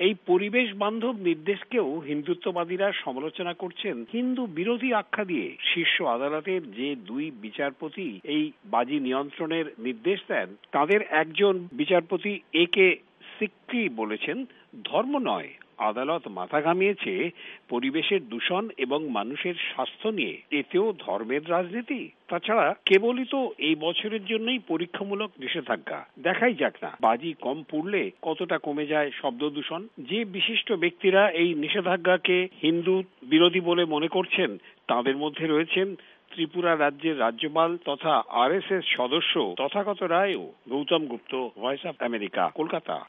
এই পরিবেশ বান্ধব নির্দেশকেও হিন্দুত্ববাদীরা সমালোচনা করছেন হিন্দু বিরোধী আখ্যা দিয়ে। শীর্ষ আদালতের যে দুই বিচারপতি এই বাজি নিয়ন্ত্রণের নির্দেশ দেন, তাদের একজন বিচারপতি একে সিক্রি বলেছেন, ধর্ম নয়, আদালত মাথা ঘামিয়েছে পরিবেশের দূষণ এবং মানুষের স্বাস্থ্য নিয়ে, এতেও ধর্মের রাজনীতি। তাছাড়া কেবলই তো এই বছরের জন্যই পরীক্ষামূলক নিষেধাজ্ঞা, দেখাই যাক না বাজি কম পুড়লে কতটা কমে যায় শব্দ দূষণ। যে বিশিষ্ট ব্যক্তিরা এই নিষেধাজ্ঞাকে হিন্দু বিরোধী বলে মনে করছেন, তাদের মধ্যে রয়েছেন ত্রিপুরা রাজ্যের রাজ্যপাল তথা RSS সদস্য তথাগত রায়ও। Gautam Gupta, voice of America, Kolkata.